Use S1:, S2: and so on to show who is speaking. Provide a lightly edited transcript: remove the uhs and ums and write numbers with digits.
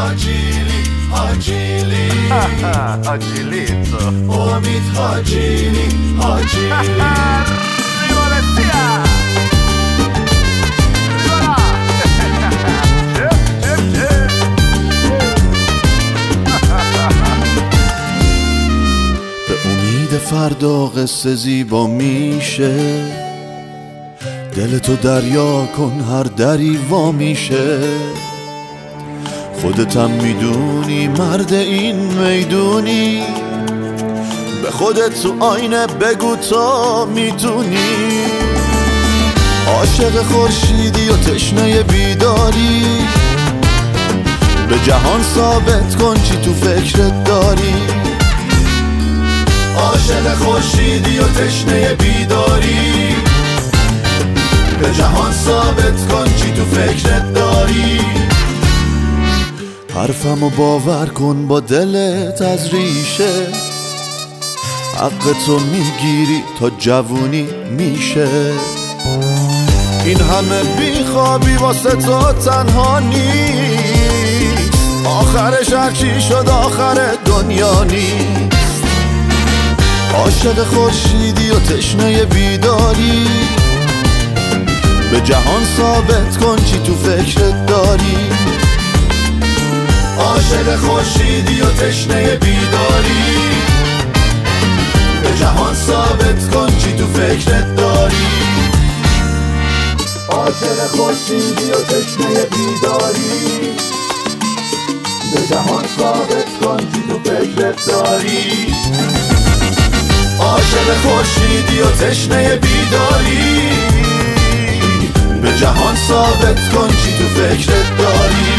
S1: حاجیلی حاجیلی
S2: حاجیلیتو
S1: امید حاجیلی حاجیلی
S2: ریوالسیا
S1: به امید فردا قصه زیبا میشه، دلتو دریا کن هر دری وا میشه. خودتم میدونی مرد این میدونی، به خودت تو آینه بگو تا میتونی. عاشق خورشیدی و تشنه بیداری، به جهان ثابت کن چی تو فکرت داری. عاشق خورشیدی و تشنه بیداری، به جهان ثابت کن چی تو فکرت داری. حرفمو باور کن با دلت از ریشه، حقتو میگیری تا جوونی میشه. این همه بیخوابی واسه تو تنها نیست، آخرش هرچی شد آخر دنیا نیست. عاشق خورشیدی و تشنه بیداری، به جهان ثابت کن چی تو فکرت داری. عاشق خورشیدی و تشنه بیداری، به جهان ثابت کن چی تو فکرت داری. عاشق خورشیدی و تشنه بیداری، به جهان ثابت کن چی تو فکرت داری. عاشق خورشیدی و تشنه بیداری، به جهان ثابت کن چی تو فکرت داری.